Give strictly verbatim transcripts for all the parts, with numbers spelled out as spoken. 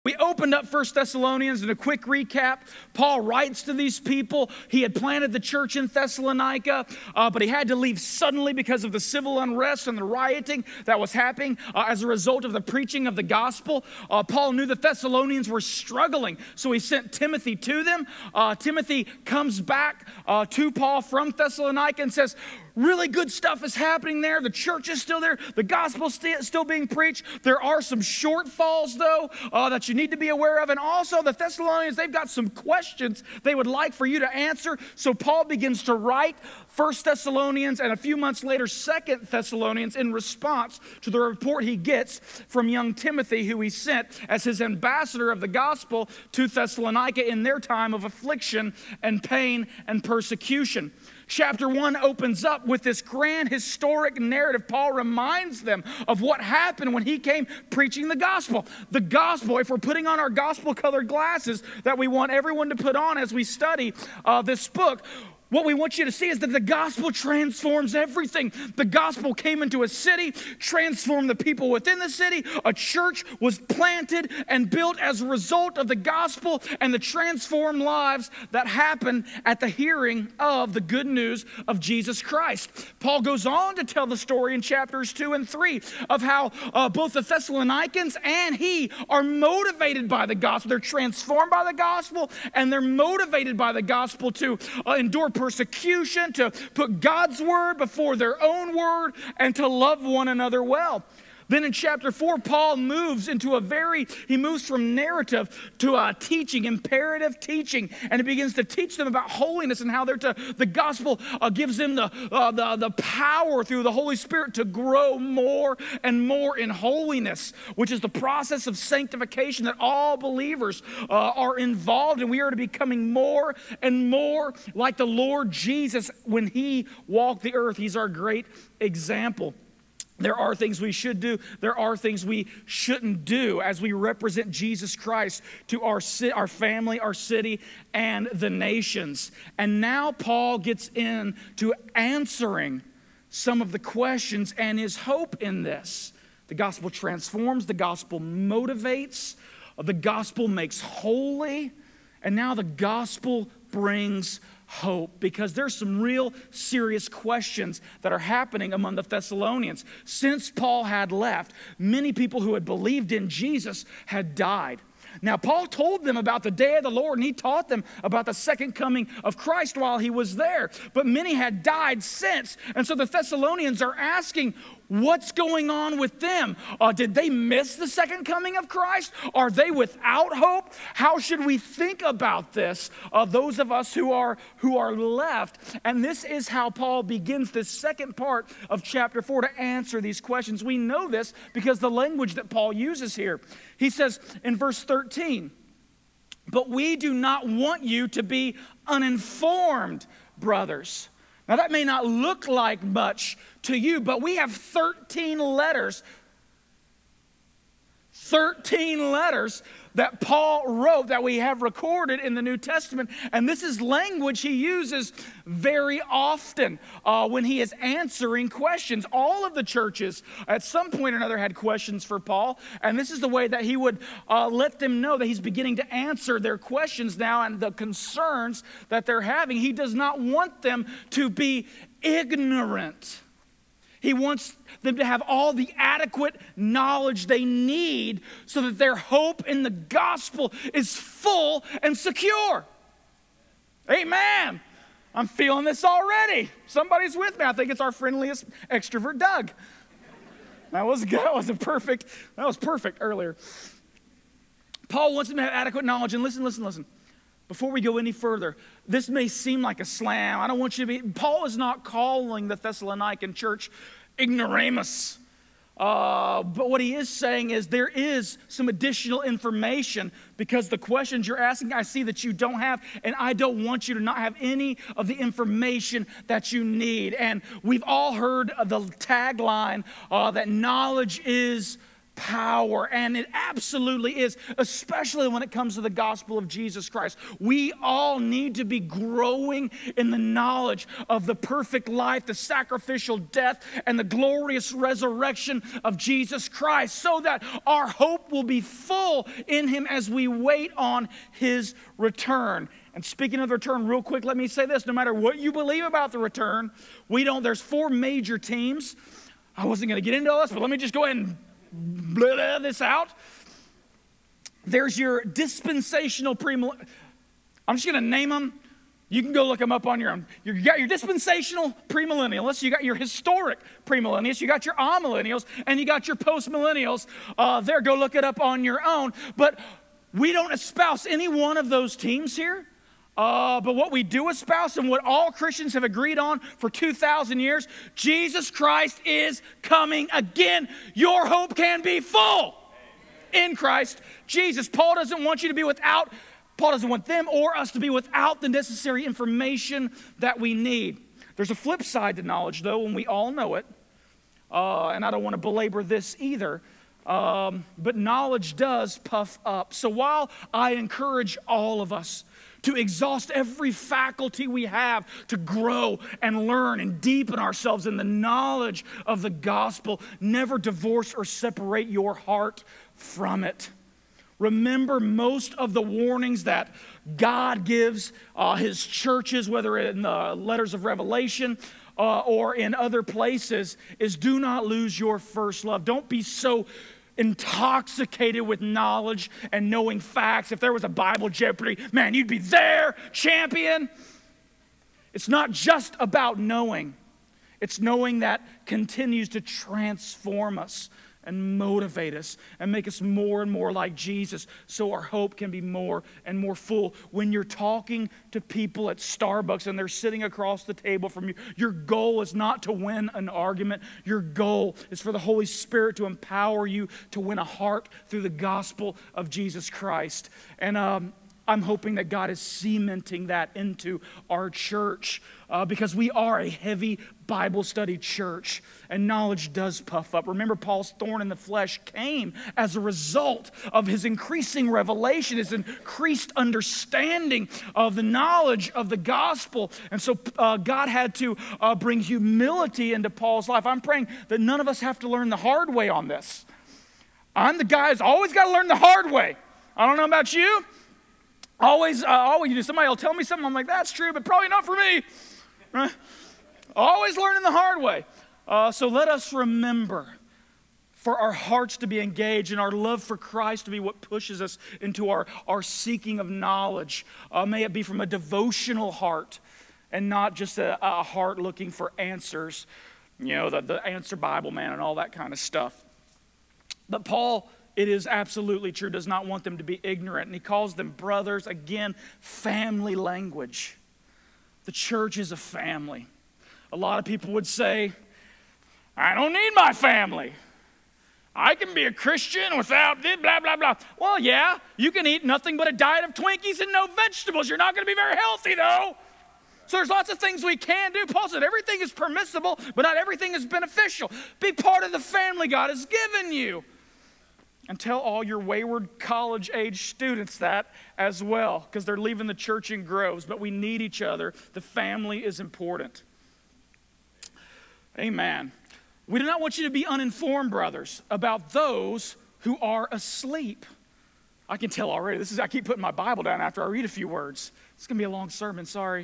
We opened up First Thessalonians, and a quick recap. Paul writes to these people. He had planted the church in Thessalonica, uh, but he had to leave suddenly because of the civil unrest and the rioting that was happening uh, as a result of the preaching of the gospel. Uh, Paul knew the Thessalonians were struggling, so he sent Timothy to them. Uh, Timothy comes back uh, to Paul from Thessalonica and says, really good stuff is happening there. The church is still there. The gospel is st- still being preached. There are some shortfalls, though, uh, that you need to be aware of. And also, the Thessalonians, they've got some questions they would like for you to answer. So Paul begins to write First Thessalonians, and a few months later, Second Thessalonians, in response to the report he gets from young Timothy, who he sent as his ambassador of the gospel to Thessalonica in their time of affliction and pain and persecution. Chapter one opens up with this grand historic narrative. Paul reminds them of what happened when he came preaching the gospel. The gospel, if we're putting on our gospel-colored glasses that we want everyone to put on as we study uh, this book, what we want you to see is that the gospel transforms everything. The gospel came into a city, transformed the people within the city. A church was planted and built as a result of the gospel and the transformed lives that happened at the hearing of the good news of Jesus Christ. Paul goes on to tell the story in chapters two and three of how uh, both the Thessalonians and he are motivated by the gospel. They're transformed by the gospel, and they're motivated by the gospel to uh, endure persecution, to put God's word before their own word, and to love one another well. Then in chapter four, Paul moves into a very, he moves from narrative to a teaching, imperative teaching, and he begins to teach them about holiness and how they're to, the gospel uh, gives them the, uh, the, the power through the Holy Spirit to grow more and more in holiness, which is the process of sanctification that all believers uh, are involved in. We are to be becoming more and more like the Lord Jesus when he walked the earth. He's our great example. There are things we should do. There are things we shouldn't do as we represent Jesus Christ to our, our family, our city, and the nations. And now Paul gets into answering some of the questions and his hope in this. The gospel transforms. The gospel motivates. The gospel makes holy. And now the gospel brings hope, because there's some real serious questions that are happening among the Thessalonians. Since Paul had left, many people who had believed in Jesus had died. Now, Paul told them about the day of the Lord, and he taught them about the second coming of Christ while he was there. But many had died since. And so the Thessalonians are asking, what's going on with them? Uh, did they miss the second coming of Christ? Are they without hope? How should we think about this, uh, those of us who are, who are left? And this is how Paul begins this second part of chapter four to answer these questions. We know this because the language that Paul uses here. He says in verse thirteen, "But we do not want you to be uninformed, brothers." Now, that may not look like much to you, but we have thirteen letters, thirteen letters that Paul wrote that we have recorded in the New Testament. And this is language he uses very often uh, when he is answering questions. All of the churches at some point or another had questions for Paul. And this is the way that he would uh, let them know that he's beginning to answer their questions now and the concerns that they're having. He does not want them to be ignorant. He wants them to have all the adequate knowledge they need so that their hope in the gospel is full and secure. Amen. I'm feeling this already. Somebody's with me. I think it's our friendliest extrovert, Doug. That was good. That was a perfect. That was perfect earlier. Paul wants them to have adequate knowledge. And listen, listen, listen. Before we go any further, this may seem like a slam. I don't want you to be, Paul is not calling the Thessalonican church ignoramus. Uh, but what he is saying is there is some additional information because the questions you're asking, I see that you don't have, and I don't want you to not have any of the information that you need. And we've all heard of the tagline uh, that knowledge is power, and it absolutely is, especially when it comes to the gospel of Jesus Christ. We all need to be growing in the knowledge of the perfect life, the sacrificial death, and the glorious resurrection of Jesus Christ, so that our hope will be full in him as we wait on his return. And speaking of the return, real quick, let me say this. No matter what you believe about the return, we don't, there's four major teams. I wasn't going to get into all this, but let me just go ahead and blah, blah this out. There's your dispensational premillennial. I'm just going to name them. You can go look them up on your own. You got your dispensational premillennialists, you got your historic premillennialists, you got your amillennials, and you got your postmillennials. Uh, there, go look it up on your own. But we don't espouse any one of those teams here. Uh, but what we do espouse and what all Christians have agreed on for two thousand years, Jesus Christ is coming again. Your hope can be full in Christ Jesus. Paul doesn't want you to be without, Paul doesn't want them or us to be without the necessary information that we need. There's a flip side to knowledge, though, and we all know it. Uh, and I don't want to belabor this either. Um, but knowledge does puff up. So while I encourage all of us to exhaust every faculty we have to grow and learn and deepen ourselves in the knowledge of the gospel, never divorce or separate your heart from it. Remember, most of the warnings that God gives uh, his churches, whether in the letters of Revelation uh, or in other places, is do not lose your first love. Don't be so intoxicated with knowledge and knowing facts. If there was a Bible Jeopardy, man, you'd be there, champion. It's not just about knowing. It's knowing that continues to transform us and motivate us and make us more and more like Jesus, so our hope can be more and more full. When you're talking to people at Starbucks and they're sitting across the table from you, your goal is not to win an argument. Your goal is for the Holy Spirit to empower you to win a heart through the gospel of Jesus Christ. And um, I'm hoping that God is cementing that into our church uh, because we are a heavy Bible study church, and knowledge does puff up. Remember, Paul's thorn in the flesh came as a result of his increasing revelation, his increased understanding of the knowledge of the gospel. And so uh, God had to uh, bring humility into Paul's life. I'm praying that none of us have to learn the hard way on this. I'm the guy who's always got to learn the hard way. I don't know about you. Always, uh, always, you know, somebody will tell me something, I'm like, that's true, but probably not for me. Right? Always learning the hard way. Uh, so let us remember for our hearts to be engaged and our love for Christ to be what pushes us into our, our seeking of knowledge. Uh, may it be from a devotional heart and not just a, a heart looking for answers, you know, the, the answer Bible man and all that kind of stuff. But Paul, it is absolutely true, does not want them to be ignorant. And he calls them brothers. Again, family language. The church is a family. A lot of people would say, I don't need my family. I can be a Christian without this, blah, blah, blah. Well, yeah, you can eat nothing but a diet of Twinkies and no vegetables. You're not going to be very healthy, though. So there's lots of things we can do. Paul said everything is permissible, but not everything is beneficial. Be part of the family God has given you. And tell all your wayward college-age students that as well, because they're leaving the church in groves. But we need each other. The family is important. Amen. We do not want you to be uninformed, brothers, about those who are asleep. I can tell already. This is I keep putting my Bible down after I read a few words. It's going to be a long sermon, sorry.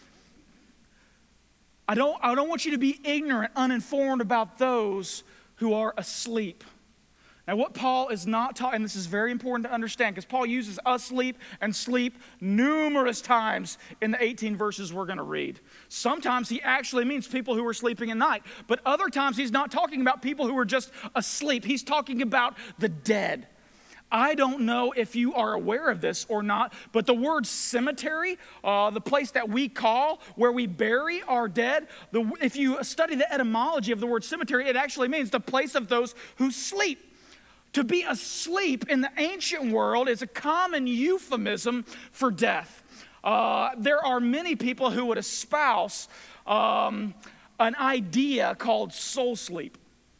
I don't, I don't want you to be ignorant, uninformed about those who are asleep. Now, what Paul is not taught, and this is very important to understand, because Paul uses asleep and sleep numerous times in the eighteen verses we're going to read. Sometimes he actually means people who are sleeping at night, but other times he's not talking about people who are just asleep. He's talking about the dead. I don't know if you are aware of this or not, but the word cemetery, uh, the place that we call where we bury our dead, the, if you study the etymology of the word cemetery, it actually means the place of those who sleep. To be asleep in the ancient world is a common euphemism for death. Uh, there are many people who would espouse um, an idea called soul sleep.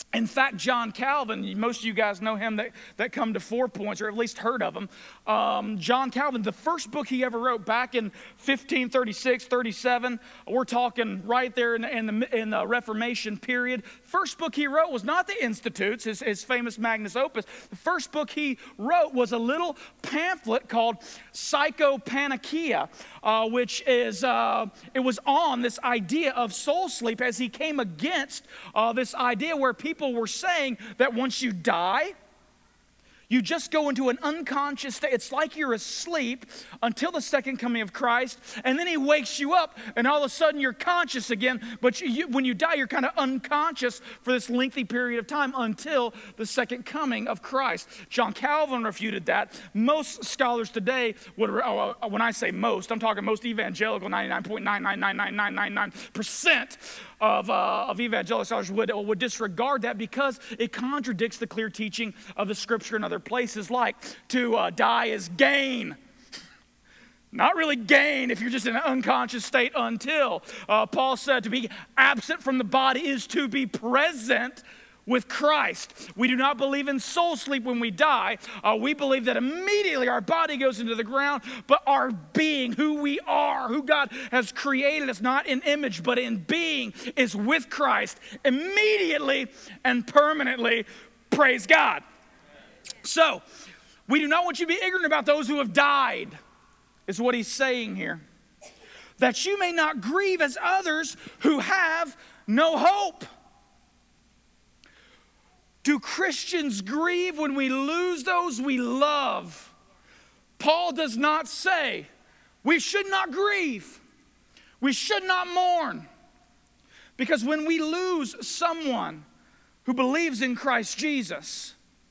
In fact, John Calvin, most of you guys know him that, that come to Four Points, or at least heard of him. Um, John Calvin, the first book he ever wrote back in fifteen thirty-six, thirty-seven, we're talking right there in, in, the, in the Reformation period. First book he wrote was not the Institutes, his, his famous magnus opus. The first book he wrote was a little pamphlet called Psychopanacea, uh, which is, uh, it was on this idea of soul sleep as he came against uh, this idea where people People were saying that once you die, you just go into an unconscious state. It's like you're asleep until the second coming of Christ, and then he wakes you up, and all of a sudden you're conscious again. But you, you, when you die, you're kind of unconscious for this lengthy period of time until the second coming of Christ. John Calvin refuted that. Most scholars today would, oh, when I say most, I'm talking most evangelical, ninety-nine point nine nine nine nine nine nine nine percent of, uh, of evangelical scholars would, would disregard that because it contradicts the clear teaching of the Scripture and other places, like to uh, die is gain. Not really gain if you're just in an unconscious state until. Uh, Paul said to be absent from the body is to be present with Christ. We do not believe in soul sleep when we die. Uh, we believe that immediately our body goes into the ground, but our being, who we are, who God has created us, not in image, but in being, is with Christ immediately and permanently. Praise God. So, we do not want you to be ignorant about those who have died, is what he's saying here. That you may not grieve as others who have no hope. Do Christians grieve when we lose those we love? Paul does not say we should not grieve. We should not mourn. Because when we lose someone who believes in Christ Jesus,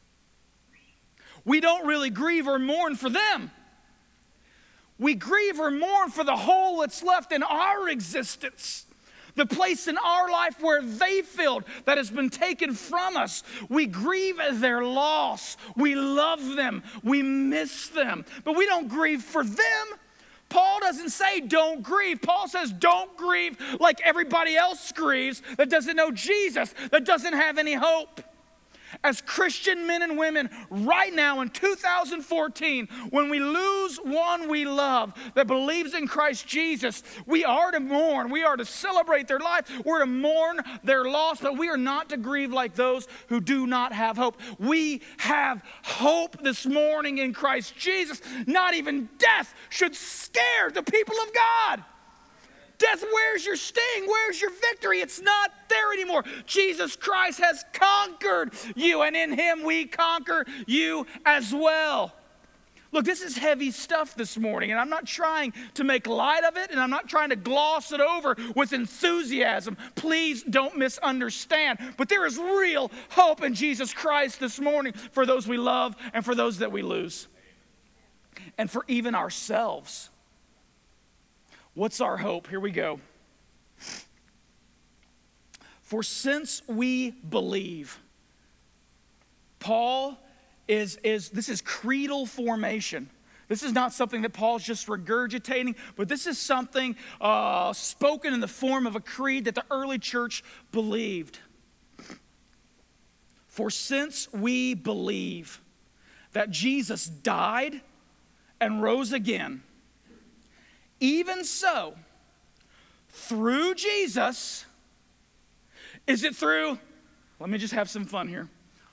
we don't really grieve or mourn for them. We grieve or mourn for the hole that's left in our existence. The place in our life where they filled that has been taken from us. We grieve at their loss. We love them. We miss them. But we don't grieve for them. Paul doesn't say don't grieve. Paul says don't grieve like everybody else grieves that doesn't know Jesus, that doesn't have any hope. As Christian men and women right now in two thousand fourteen, when we lose one we love that believes in Christ Jesus, we are to mourn. We are to celebrate their life. We're to mourn their loss, but we are not to grieve like those who do not have hope. We have hope this morning in Christ Jesus. Not even death should scare the people of God. Death, where's your sting? Where's your victory? It's not there anymore. Jesus Christ has conquered you, and in him we conquer you as well. Look, this is heavy stuff this morning, and I'm not trying to make light of it, and I'm not trying to gloss it over with enthusiasm. Please don't misunderstand. But there is real hope in Jesus Christ this morning for those we love and for those that we lose, and for even ourselves. What's our hope? Here we go. For since we believe, Paul is, is, this is creedal formation. This is not something that Paul's just regurgitating, but this is something uh, spoken in the form of a creed that the early church believed. For since we believe that Jesus died and rose again, even so, through Jesus, is it through, let me just have some fun here.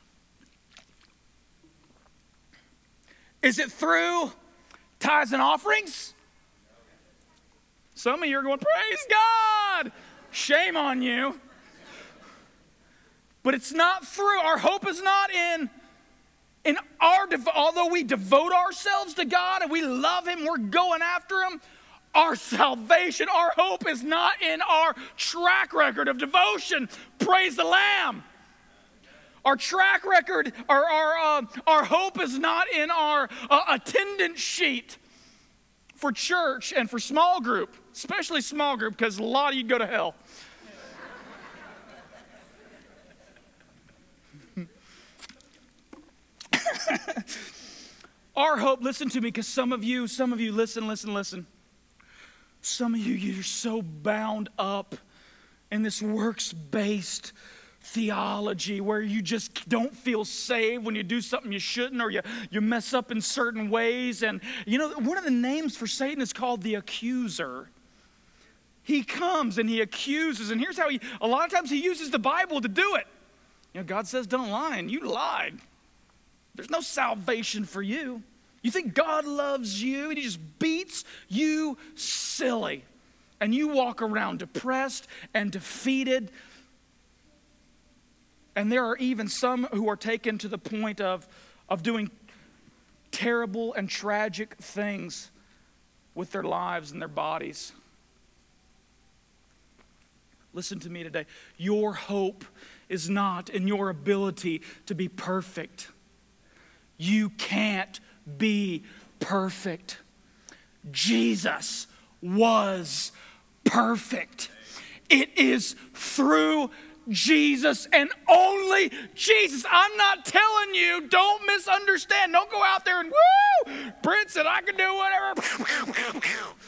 Is it through tithes and offerings? Some of you are going, praise God! Shame on you. But it's not through, our hope is not in In our, although we devote ourselves to God and we love him, we're going after him, our salvation, our hope is not in our track record of devotion. Praise the Lamb. Our track record, our, our, uh, our hope is not in our uh, attendance sheet for church and for small group, especially small group, because a lot of you go to hell. Our hope, listen to me, because some of you, some of you, listen, listen, listen. Some of you, you're so bound up in this works-based theology where you just don't feel saved when you do something you shouldn't, or you, you mess up in certain ways. And you know, one of the names for Satan is called the accuser. He comes and he accuses, and here's how he, a lot of times he uses the Bible to do it. You know, God says don't lie, and you lied. There's no salvation for you. You think God loves you, and he just beats you silly. And you walk around depressed and defeated. And there are even some who are taken to the point of, of doing terrible and tragic things with their lives and their bodies. Listen to me today. Your hope is not in your ability to be perfect. You can't be perfect. Jesus was perfect. It is through Jesus and only Jesus. I'm not telling you, don't misunderstand. Don't go out there and, woo, Brent said I can do whatever.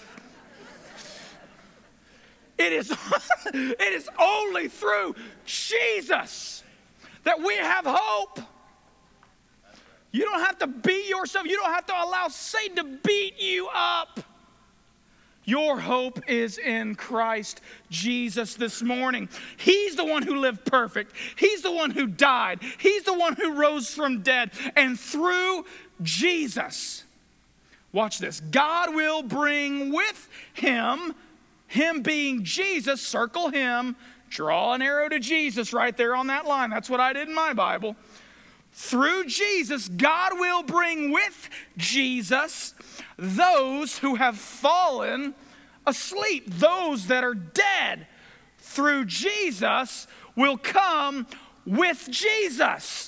It is, it is only through Jesus that we have hope. You don't have to beat yourself. You don't have to allow Satan to beat you up. Your hope is in Christ Jesus this morning. He's the one who lived perfect. He's the one who died. He's the one who rose from dead. And through Jesus, watch this, God will bring with him, him being Jesus, circle him, draw an arrow to Jesus right there on that line. That's what I did in my Bible. Through Jesus, God will bring with Jesus those who have fallen asleep, those that are dead. Through Jesus will come with Jesus.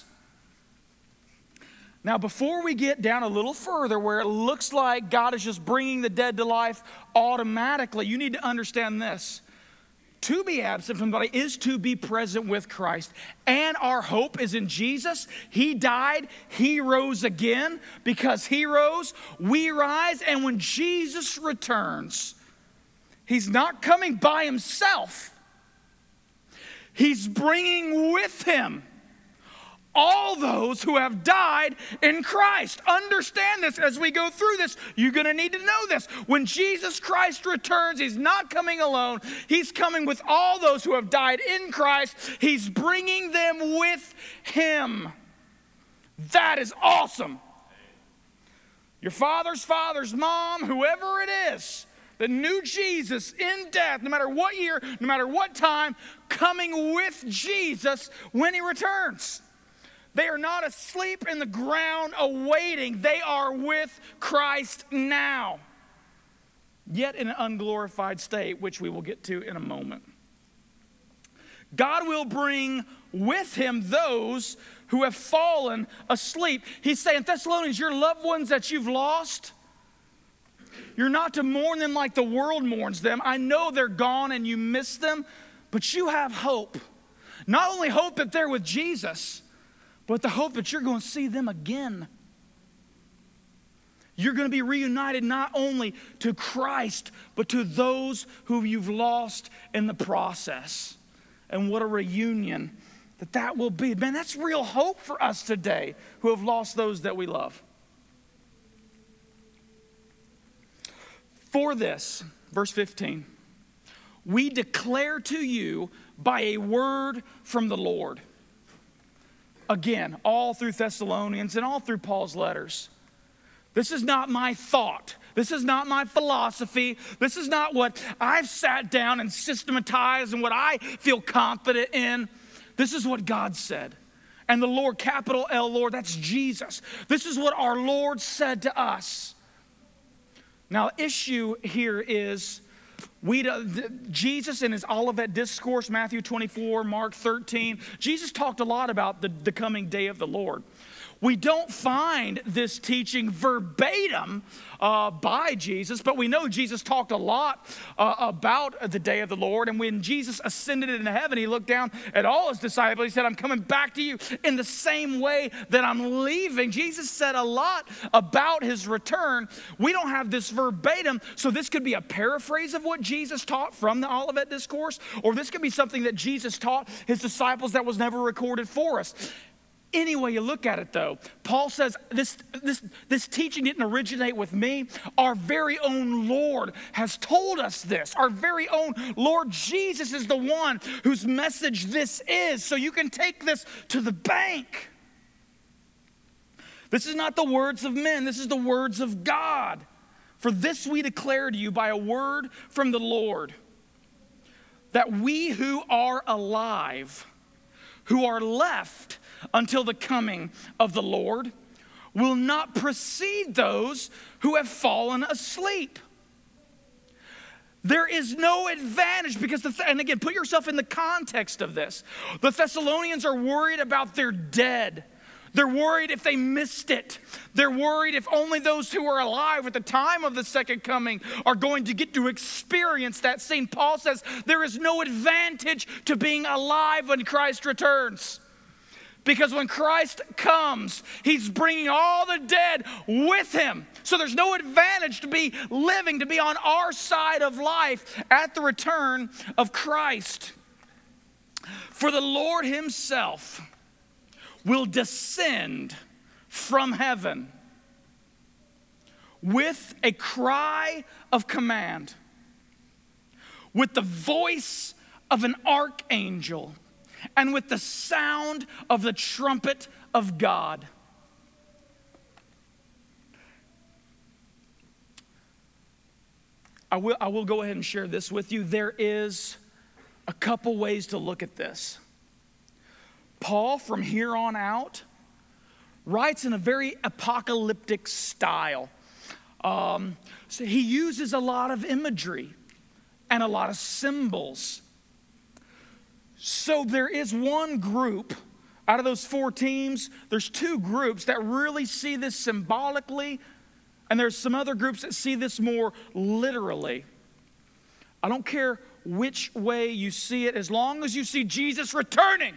Now, before we get down a little further where it looks like God is just bringing the dead to life automatically, you need to understand this. To be absent from the body is to be present with Christ. And our hope is in Jesus. He died, he rose again. Because he rose, we rise. And when Jesus returns, he's not coming by himself. He's bringing with him all those who have died in Christ. Understand this as we go through this. You're going to need to know this. When Jesus Christ returns, he's not coming alone. He's coming with all those who have died in Christ. He's bringing them with him. That is awesome. Your father's father's mom, whoever it is, that knew Jesus in death, no matter what year, no matter what time, coming with Jesus when he returns. They are not asleep in the ground awaiting. They are with Christ now, yet in an unglorified state, which we will get to in a moment. God will bring with him those who have fallen asleep. He's saying, Thessalonians, your loved ones that you've lost, you're not to mourn them like the world mourns them. I know they're gone and you miss them, but you have hope. Not only hope that they're with Jesus, but the hope that you're going to see them again. You're going to be reunited not only to Christ, but to those who you've lost in the process. And what a reunion that that will be. Man, that's real hope for us today who have lost those that we love. For this, verse fifteen, we declare to you by a word from the Lord. Again, all through Thessalonians and all through Paul's letters. This is not my thought. This is not my philosophy. This is not what I've sat down and systematized and what I feel confident in. This is what God said. And the Lord, capital L Lord, that's Jesus. This is what our Lord said to us. Now, issue here is We, Jesus in his Olivet Discourse, Matthew twenty-four, Mark thirteen, Jesus talked a lot about the, the coming day of the Lord. We don't find this teaching verbatim uh, by Jesus, but we know Jesus talked a lot uh, about the day of the Lord. And when Jesus ascended into heaven, he looked down at all his disciples. He said, I'm coming back to you in the same way that I'm leaving. Jesus said a lot about his return. We don't have this verbatim, so this could be a paraphrase of what Jesus taught from the Olivet Discourse, or this could be something that Jesus taught his disciples that was never recorded for us. Any way you look at it, though, Paul says this, this, this teaching didn't originate with me. Our very own Lord has told us this. Our very own Lord Jesus is the one whose message this is. So you can take this to the bank. This is not the words of men. This is the words of God. For this we declare to you by a word from the Lord, that we who are alive, who are left until the coming of the Lord, will not precede those who have fallen asleep. There is no advantage because, the, and again, put yourself in the context of this. The Thessalonians are worried about their dead. They're worried if they missed it. They're worried if only those who are alive at the time of the second coming are going to get to experience that scene. Paul says there is no advantage to being alive when Christ returns. Because when Christ comes, he's bringing all the dead with him. So there's no advantage to be living, to be on our side of life at the return of Christ. For the Lord himself will descend from heaven with a cry of command, with the voice of an archangel, and with the sound of the trumpet of God. I will, I will go ahead and share this with you. There is a couple ways to look at this. Paul, from here on out, writes in a very apocalyptic style. Um, so he uses a lot of imagery and a lot of symbols. So there is one group, out of those four teams, there's two groups that really see this symbolically, and there's some other groups that see this more literally. I don't care which way you see it, as long as you see Jesus returning.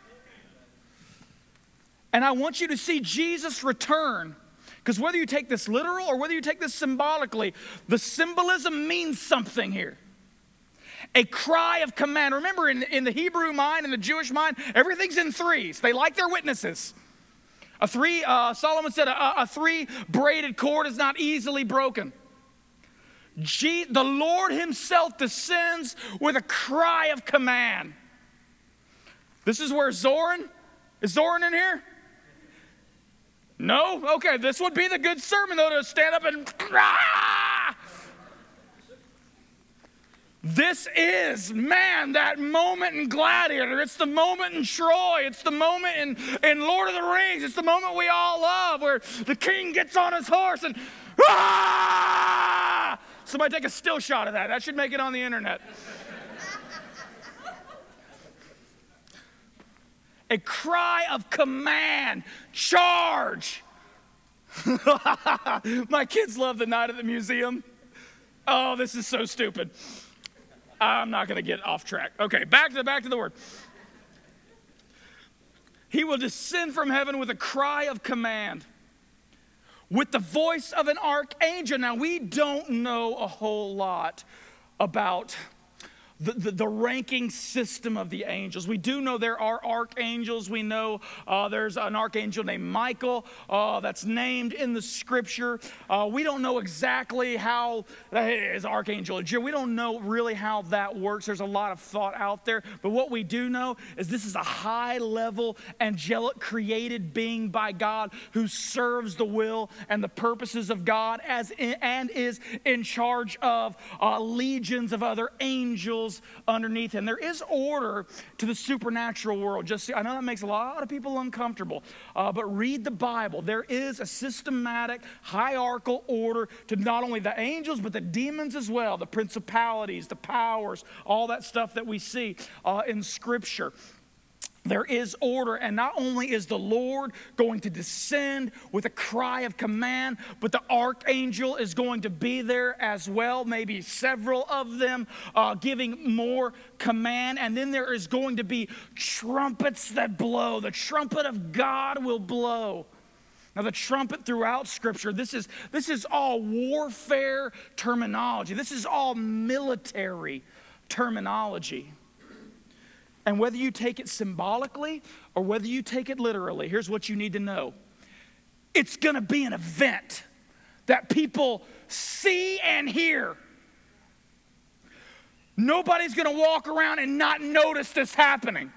And I want you to see Jesus return, because whether you take this literal or whether you take this symbolically, the symbolism means something here. A cry of command. Remember, in, in the Hebrew mind and the Jewish mind, everything's in threes. They like their witnesses. A three, uh, Solomon said, a, a three braided cord is not easily broken. G, the Lord himself descends with a cry of command. This is where Zoran, is Zoran in here? No? Okay, this would be the good sermon, though, to stand up and ah! This is, man, that moment in Gladiator. It's the moment in Troy. It's the moment in, in Lord of the Rings. It's the moment we all love where the king gets on his horse and, ah! Somebody take a still shot of that. That should make it on the internet. A cry of command, charge. My kids love the night at the museum. Oh, this is so stupid. I'm not going to get off track. Okay, back to the back to the word. He will descend from heaven with a cry of command, with the voice of an archangel. Now, we don't know a whole lot about The, the, the ranking system of the angels. We do know there are archangels. We know uh, there's an archangel named Michael uh, that's named in the scripture. Uh, we don't know exactly how, that is Archangel Joe. We don't know really how that works. There's a lot of thought out there. But what we do know is this is a high-level angelic created being by God who serves the will and the purposes of God as in, and is in charge of uh, legions of other angels underneath him. There is order to the supernatural world. Just I know that makes a lot of people uncomfortable, uh, but read the Bible. There is a systematic, hierarchical order to not only the angels, but the demons as well, the principalities, the powers, all that stuff that we see uh, in Scripture. There is order, and not only is the Lord going to descend with a cry of command, but the archangel is going to be there as well, maybe several of them uh, giving more command. And then there is going to be trumpets that blow. The trumpet of God will blow. Now, the trumpet throughout Scripture, this is, this is all warfare terminology. This is all military terminology. And whether you take it symbolically or whether you take it literally, here's what you need to know. It's going to be an event that people see and hear. Nobody's going to walk around and not notice this happening.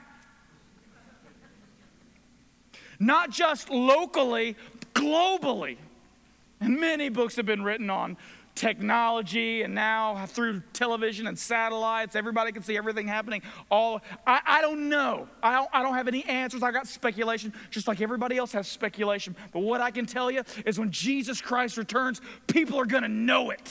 Not just locally, globally. And many books have been written on technology, and now through television and satellites, everybody can see everything happening. All I, I don't know. I don't, I don't have any answers. I got speculation, just like everybody else has speculation. But what I can tell you is when Jesus Christ returns, people are going to know it.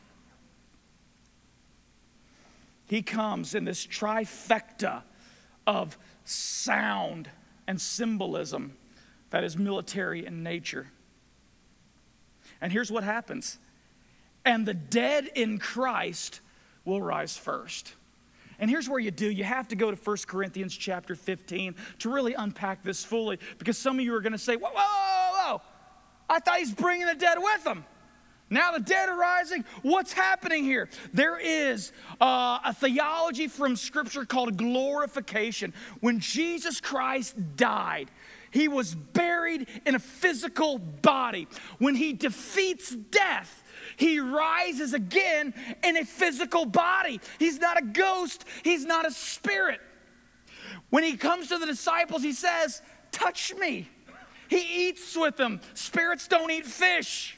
He comes in this trifecta of sound and symbolism that is military in nature. And here's what happens. And the dead in Christ will rise first. And here's where you do. You have to go to First Corinthians chapter fifteen to really unpack this fully. Because some of you are going to say, whoa, whoa, whoa, whoa. I thought he's bringing the dead with him. Now the dead are rising. What's happening here? There is uh, a theology from Scripture called glorification. When Jesus Christ died, he was buried in a physical body. When he defeats death, he rises again in a physical body. He's not a ghost. He's not a spirit. When he comes to the disciples, he says, touch me. He eats with them. Spirits don't eat fish.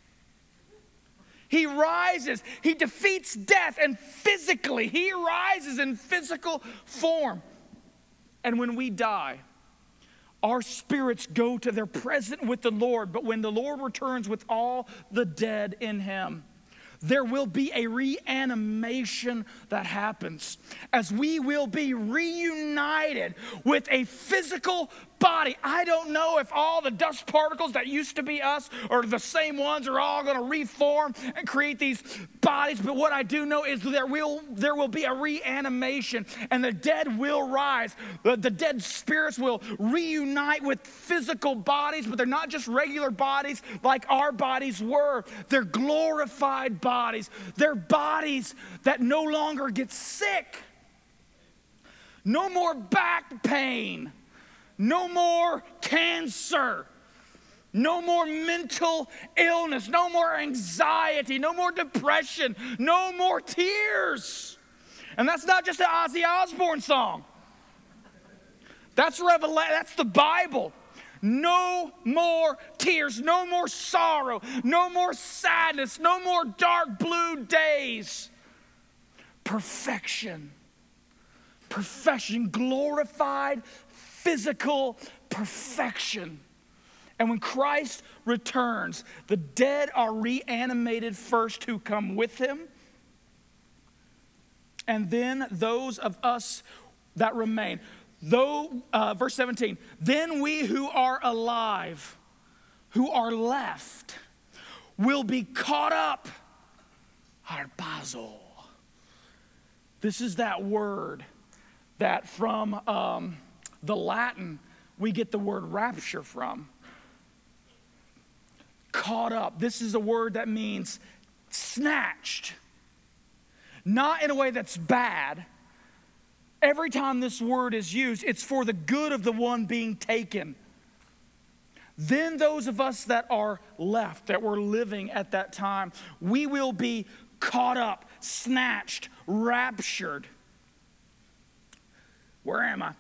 He rises. He defeats death, and physically, he rises in physical form. And when we die, our spirits go to their present with the Lord. But when the Lord returns with all the dead in him, there will be a reanimation that happens as we will be reunited with a physical body. I don't know if all the dust particles that used to be us or the same ones are all going to reform and create these bodies, but what I do know is there will there will be a reanimation, and the dead will rise. The, the dead spirits will reunite with physical bodies, but they're not just regular bodies like our bodies were. They're glorified bodies. They're bodies that no longer get sick. No more back pain. No more cancer. No more mental illness. No more anxiety. No more depression. No more tears. And that's not just an Ozzy Osbourne song. That's Revelation. That's the Bible. No more tears. No more sorrow. No more sadness. No more dark blue days. Perfection. Perfection. Glorified physical perfection. And when Christ returns, the dead are reanimated first who come with him. And then those of us that remain. Though, uh, verse seventeen, then we who are alive, who are left, will be caught up. Harpazo. This is that word that from um, the Latin we get the word rapture from. Caught up. This is a word that means snatched. Not in a way that's bad. Every time this word is used, it's for the good of the one being taken. Then those of us that are left, that were living at that time, we will be caught up, snatched, raptured. Where am I?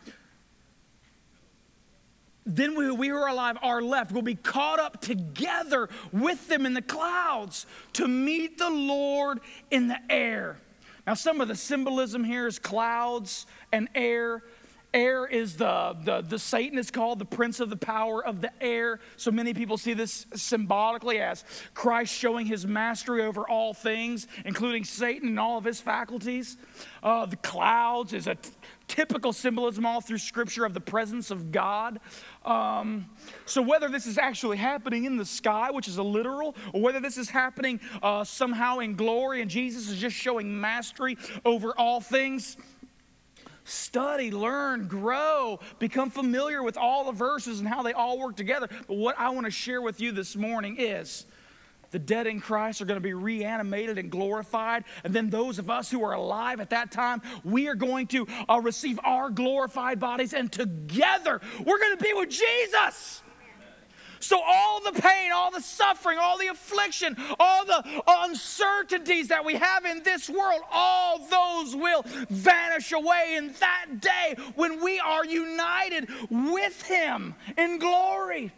Then we, we who are alive are left will be caught up together with them in the clouds to meet the Lord in the air. Now, some of the symbolism here is clouds and air. Air is the, the, the Satan is called the prince of the power of the air. So many people see this symbolically as Christ showing his mastery over all things, including Satan and all of his faculties. Uh, the clouds is a t- typical symbolism all through Scripture of the presence of God. Um, so whether this is actually happening in the sky, which is a literal, or whether this is happening uh, somehow in glory and Jesus is just showing mastery over all things, study, learn, grow, become familiar with all the verses and how they all work together. But what I want to share with you this morning is the dead in Christ are going to be reanimated and glorified. And then those of us who are alive at that time, we are going to uh, receive our glorified bodies. And together, we're going to be with Jesus. So all the pain, all the suffering, all the affliction, all the uncertainties that we have in this world, all those will vanish away in that day when we are united with him in glory.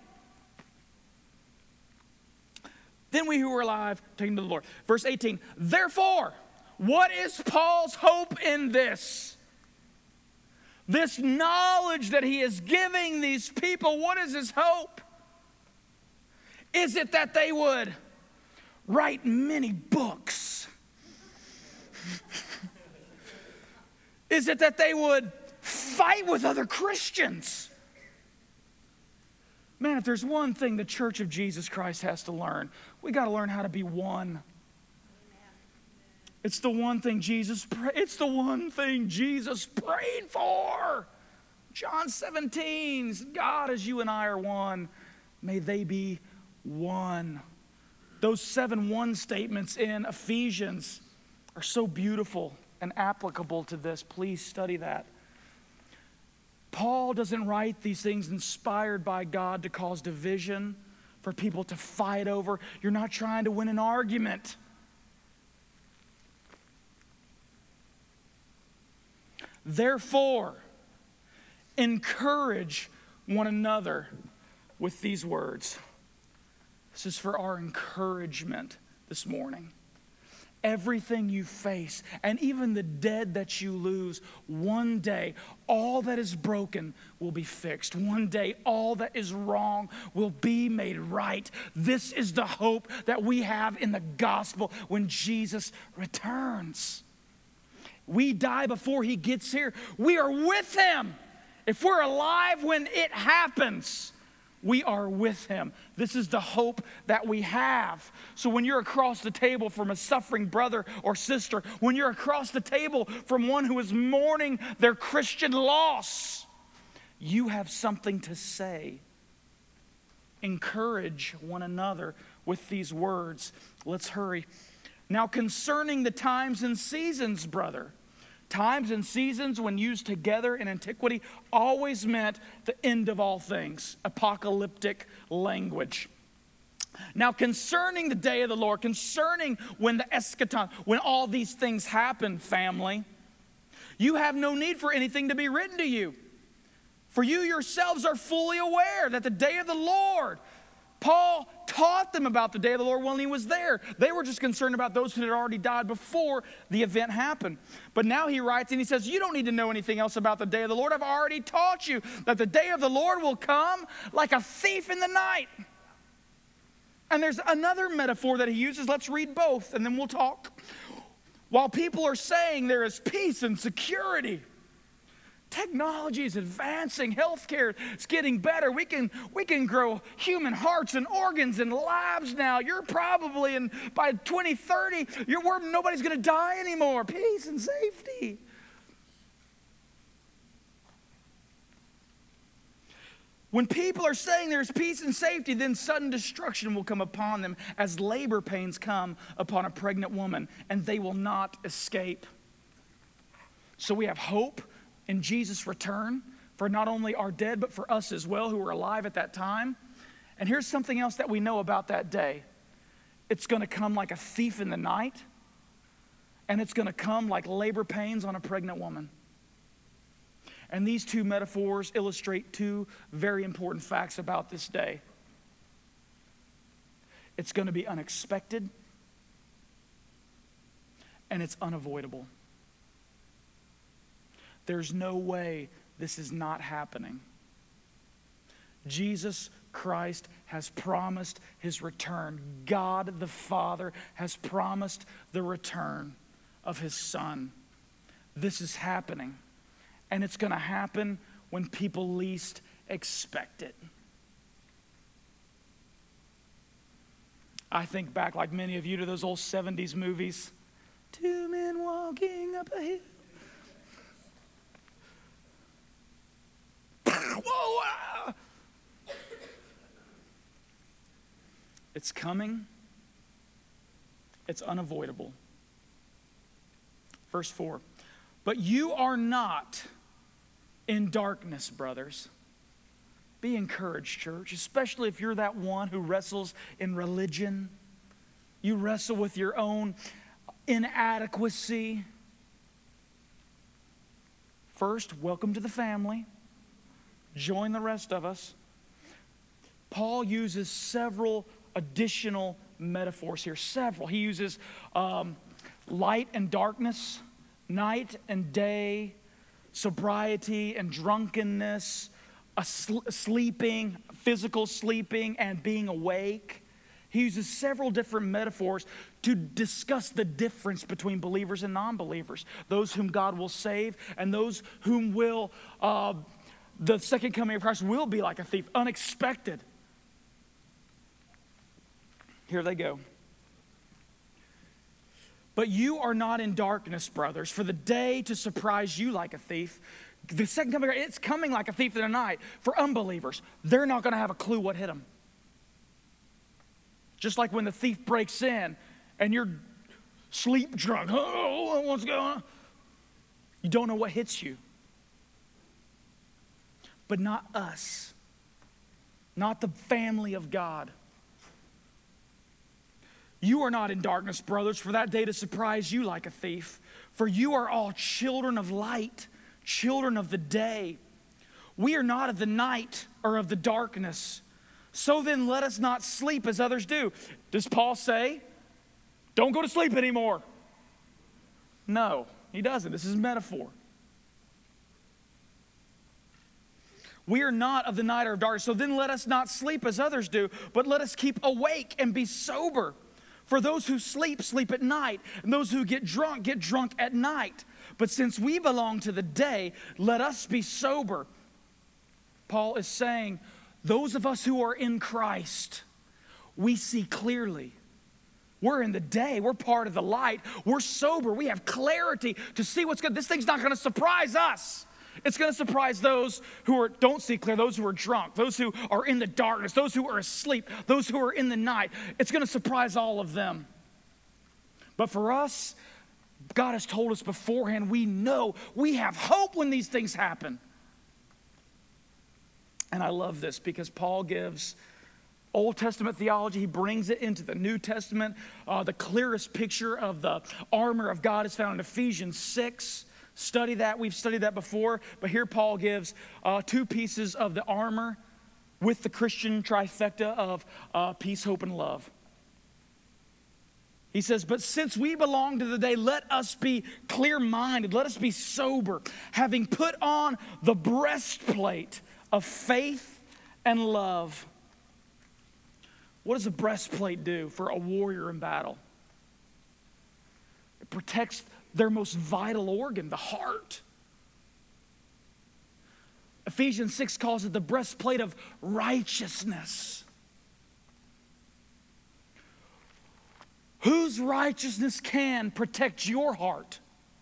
Then we who are alive, taken to the Lord. Verse eighteen, therefore, what is Paul's hope in this? This knowledge that he is giving these people, what is his hope? Is it that they would write many books? Is it that they would fight with other Christians? Man, if there's one thing the Church of Jesus Christ has to learn, we got to learn how to be one. Amen. It's the one thing Jesus prayed. It's the one thing Jesus prayed for. John seventeen, God, as you and I are one, may they be one. Those seven one statements in Ephesians are so beautiful and applicable to this. Please study that. Paul doesn't write these things inspired by God to cause division, for people to fight over. You're not trying to win an argument. Therefore, encourage one another with these words. This is for our encouragement this morning. Everything you face, and even the dead that you lose, one day all that is broken will be fixed. One day all that is wrong will be made right. This is the hope that we have in the gospel when Jesus returns. We die before he gets here. We are with him. If we're alive when it happens, we are with him. This is the hope that we have. So when you're across the table from a suffering brother or sister, when you're across the table from one who is mourning their Christian loss, you have something to say. Encourage one another with these words. Let's hurry. Now concerning the times and seasons, brother, times and seasons, when used together in antiquity, always meant the end of all things, apocalyptic language. Now, concerning the day of the Lord, concerning when the eschaton, when all these things happen, family, you have no need for anything to be written to you. For you yourselves are fully aware that the day of the Lord, Paul taught them about the day of the Lord when he was there. They were just concerned about those who had already died before the event happened. But now he writes and he says, you don't need to know anything else about the day of the Lord. I've already taught you that the day of the Lord will come like a thief in the night. And there's another metaphor that he uses. Let's read both and then we'll talk. While people are saying there is peace and security, technology is advancing. Healthcare is getting better. We can, we can grow human hearts and organs in labs now. You're probably, in, by twenty thirty, you're, we're, nobody's going to die anymore. Peace and safety. When people are saying there's peace and safety, then sudden destruction will come upon them as labor pains come upon a pregnant woman, and they will not escape. So we have hope in Jesus' return for not only our dead, but for us as well who were alive at that time. And here's something else that we know about that day. It's going to come like a thief in the night, and it's going to come like labor pains on a pregnant woman. And these two metaphors illustrate two very important facts about this day. It's going to be unexpected, and it's unavoidable. There's no way this is not happening. Jesus Christ has promised his return. God the Father has promised the return of his Son. This is happening. And it's going to happen when people least expect it. I think back, like many of you, to those old seventies movies. Two men walking up a hill. Whoa! Ah! It's coming. It's unavoidable. Verse four. But you are not in darkness, brothers. Be encouraged, church, especially if you're that one who wrestles in religion. You wrestle with your own inadequacy. First, welcome to the family. Join the rest of us. Paul uses several additional metaphors here. Several. He uses um, light and darkness, night and day, sobriety and drunkenness, a sl- sleeping, physical sleeping, and being awake. He uses several different metaphors to discuss the difference between believers and non-believers, those whom God will save and those whom will, uh, the second coming of Christ will be like a thief, unexpected. Here they go. But you are not in darkness, brothers, for the day to surprise you like a thief. The second coming, it's coming like a thief in the night. For unbelievers, they're not going to have a clue what hit them. Just like when the thief breaks in and you're sleep drunk. Oh, what's going on? You don't know what hits you. But not us. Not the family of God. You are not in darkness, brothers, for that day to surprise you like a thief. For you are all children of light, children of the day. We are not of the night or of the darkness. So then let us not sleep as others do. Does Paul say, don't go to sleep anymore? No, he doesn't. This is a metaphor. We are not of the night or of darkness. So then let us not sleep as others do, but let us keep awake and be sober. For those who sleep, sleep at night, and those who get drunk, get drunk at night. But since we belong to the day, let us be sober. Paul is saying, those of us who are in Christ, we see clearly. We're in the day. We're part of the light. We're sober. We have clarity to see what's good. This thing's not going to surprise us. It's going to surprise those who are, don't see clear, those who are drunk, those who are in the darkness, those who are asleep, those who are in the night. It's going to surprise all of them. But for us, God has told us beforehand, we know we have hope when these things happen. And I love this because Paul gives Old Testament theology. He brings it into the New Testament. Uh, the clearest picture of the armor of God is found in Ephesians six. Study that. We've studied that before. But here Paul gives uh, two pieces of the armor with the Christian trifecta of uh, peace, hope, and love. He says, but since we belong to the day, let us be clear-minded. Let us be sober, having put on the breastplate of faith and love. What does a breastplate do for a warrior in battle? It protects their most vital organ, the heart. Ephesians six calls it the breastplate of righteousness. Whose righteousness can protect your heart?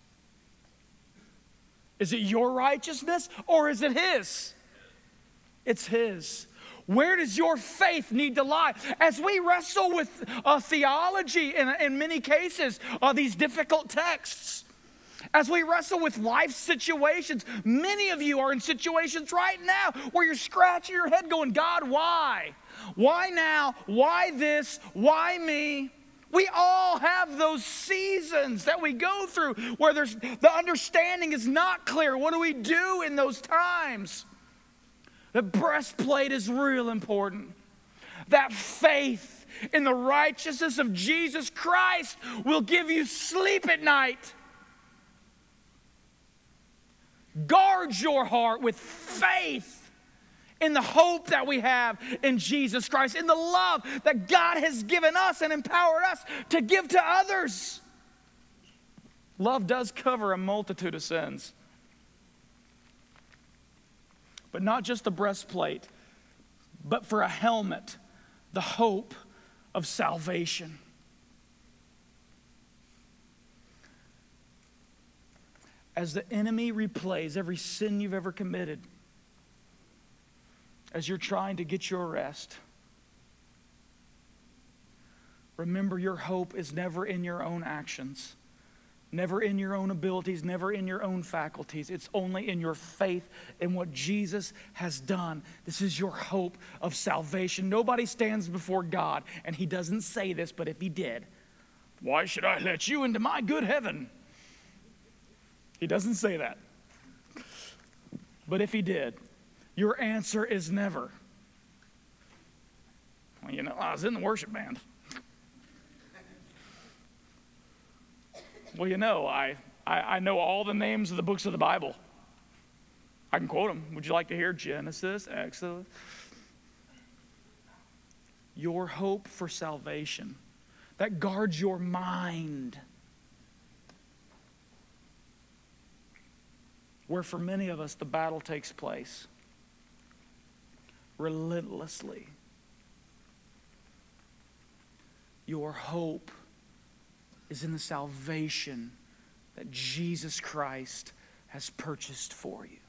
Is it your righteousness or is it His? It's His. Where does your faith need to lie? As we wrestle with uh, theology in, in many cases, uh, these difficult texts, as we wrestle with life situations, many of you are in situations right now where you're scratching your head going, God, why? Why now? Why this? Why me? We all have those seasons that we go through where there's the understanding is not clear. What do we do in those times? The breastplate is real important. That faith in the righteousness of Jesus Christ will give you sleep at night. Guard your heart with faith in the hope that we have in Jesus Christ, in the love that God has given us and empowered us to give to others. Love does cover a multitude of sins. But not just the breastplate, but for a helmet, the hope of salvation. As the enemy replays every sin you've ever committed, as you're trying to get your rest, remember your hope is never in your own actions, never in your own abilities, never in your own faculties. It's only in your faith in what Jesus has done. This is your hope of salvation. Nobody stands before God, and he doesn't say this, but if he did, why should I let you into my good heaven? He doesn't say that. But if he did, your answer is never, well, you know, I was in the worship band. Well, you know, I, I, I know all the names of the books of the Bible. I can quote them. Would you like to hear Genesis, Exodus? Your hope for salvation that guards your mind, where for many of us the battle takes place relentlessly. Your hope is in the salvation that Jesus Christ has purchased for you.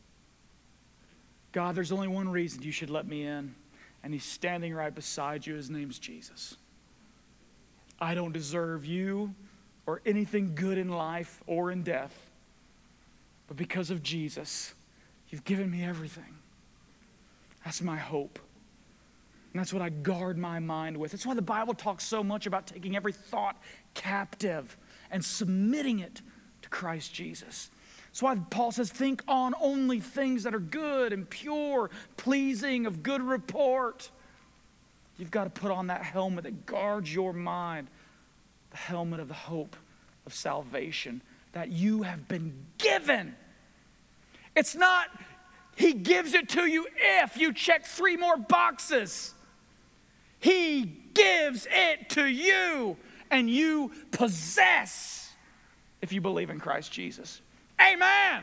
God, there's only one reason you should let me in, and he's standing right beside you. His name's Jesus. I don't deserve you or anything good in life or in death, but because of Jesus, you've given me everything. That's my hope. And that's what I guard my mind with. That's why the Bible talks so much about taking every thought captive and submitting it to Christ Jesus. That's why Paul says, think on only things that are good and pure, pleasing, of good report. You've got to put on that helmet that guards your mind, the helmet of the hope of salvation that you have been given. It's not he gives it to you if you check three more boxes. He gives it to you, and you possess if you believe in Christ Jesus. Amen.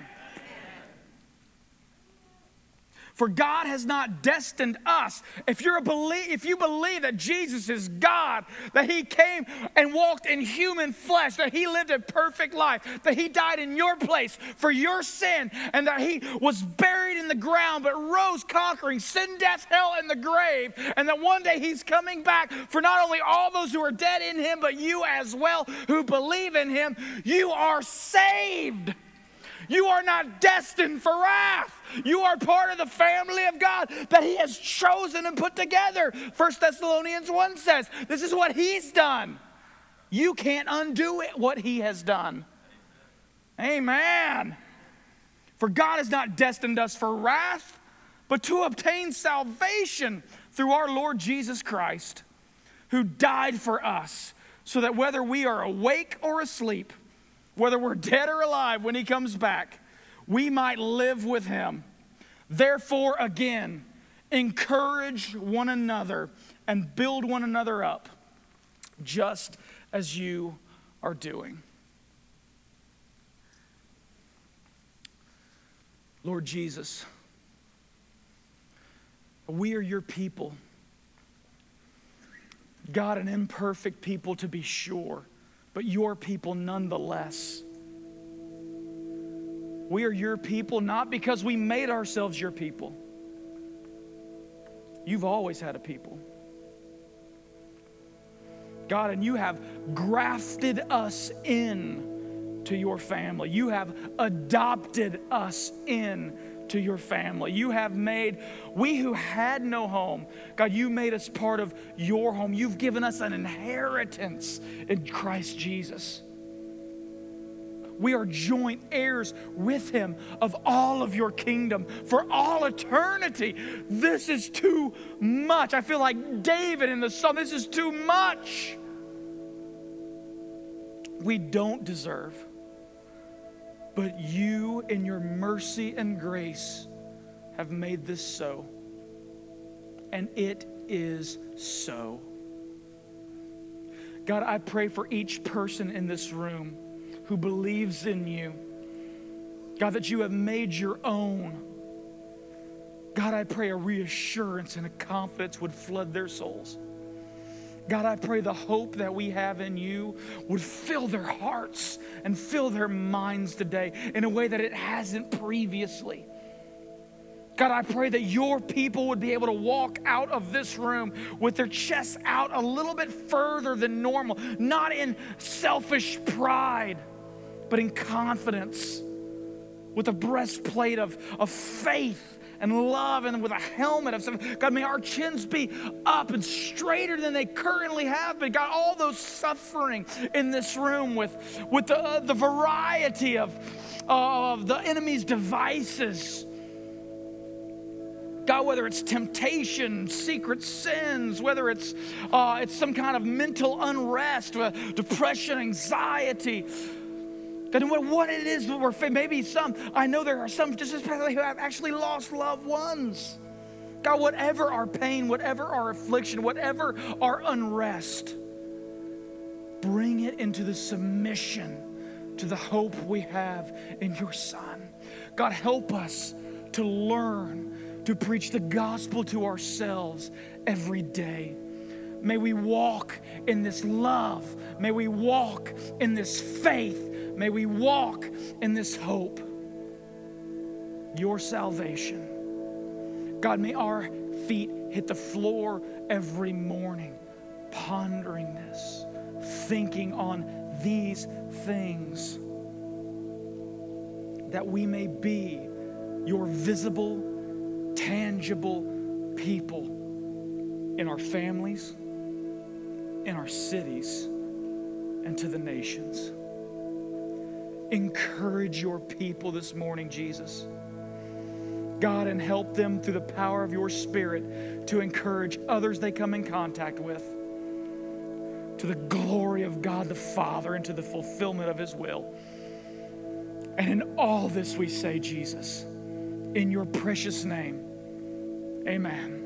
For God has not destined us. If you're a belie- if you believe that Jesus is God, that he came and walked in human flesh, that he lived a perfect life, that he died in your place for your sin, and that he was buried in the ground but rose conquering sin, death, hell, and the grave, and that one day he's coming back for not only all those who are dead in him, but you as well who believe in him, you are saved. You are not destined for wrath. You are part of the family of God that he has chosen and put together. First Thessalonians one says, this is what he's done. You can't undo it, what he has done. Amen. For God has not destined us for wrath, but to obtain salvation through our Lord Jesus Christ, who died for us, so that whether we are awake or asleep, whether we're dead or alive when he comes back, we might live with him. Therefore, again, encourage one another and build one another up, just as you are doing. Lord Jesus, we are your people. God, an imperfect people to be sure, but your people nonetheless. We are your people not because we made ourselves your people. You've always had a people. God, and you have grafted us in to your family. You have adopted us in to your family. You have made, we who had no home, God, you made us part of your home. You've given us an inheritance in Christ Jesus. We are joint heirs with him of all of your kingdom for all eternity. This is too much. I feel like David in the psalm, this is too much. We don't deserve But you, in your mercy and grace, have made this so. And it is so. God, I pray for each person in this room who believes in you. God, that you have made your own. God, I pray a reassurance and a confidence would flood their souls. God, I pray the hope that we have in you would fill their hearts and fill their minds today in a way that it hasn't previously. God, I pray that your people would be able to walk out of this room with their chests out a little bit further than normal, not in selfish pride, but in confidence, with a breastplate of, of faith and love, and with a helmet of something. God, may our chins be up and straighter than they currently have been. God, all those suffering in this room with, with the, uh, the variety of, uh, of the enemy's devices. God, whether it's temptation, secret sins, whether it's, uh, it's some kind of mental unrest, uh, depression, anxiety, God, what it is that we're facing, maybe some, I know there are some just especially who have actually lost loved ones. God, whatever our pain, whatever our affliction, whatever our unrest, bring it into the submission to the hope we have in your Son. God, help us to learn to preach the gospel to ourselves every day. May we walk in this love. May we walk in this faith. May we walk in this hope. Your salvation. God, may our feet hit the floor every morning, pondering this, thinking on these things, that we may be your visible, tangible people in our families, in our cities, and to the nations. Encourage your people this morning, Jesus. God, and help them through the power of your Spirit to encourage others they come in contact with, to the glory of God the Father and to the fulfillment of his will. And in all this we say, Jesus, in your precious name, amen.